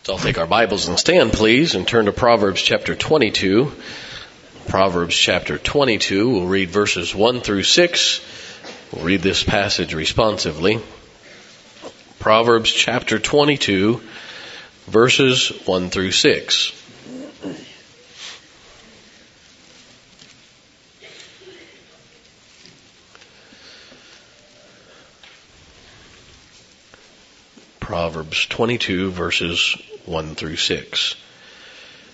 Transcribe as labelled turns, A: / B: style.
A: So I'll take our Bibles and stand, please, and turn to Proverbs chapter 22. Proverbs chapter 22, we'll read verses 1 through 6. We'll read this passage responsively. Proverbs chapter 22, verses 1 through 6. Proverbs 22, verses 1 through 6.